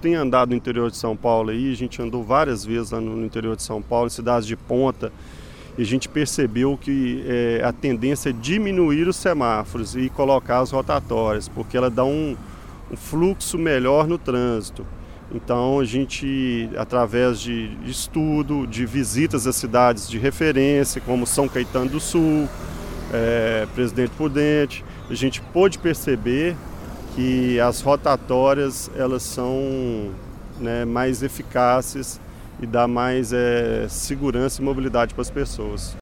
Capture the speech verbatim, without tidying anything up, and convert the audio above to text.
tem andado no interior de São Paulo aí, a gente andou várias vezes lá no interior de São Paulo, em cidades de ponta, e a gente percebeu que é, a tendência é diminuir os semáforos e colocar as rotatórias, porque ela dá um, um fluxo melhor no trânsito. Então a gente, através de estudo, de visitas às cidades de referência, como São Caetano do Sul, é, Presidente Prudente, a gente pôde perceber que as rotatórias elas são, né, mais eficazes e dá mais é, segurança e mobilidade para as pessoas.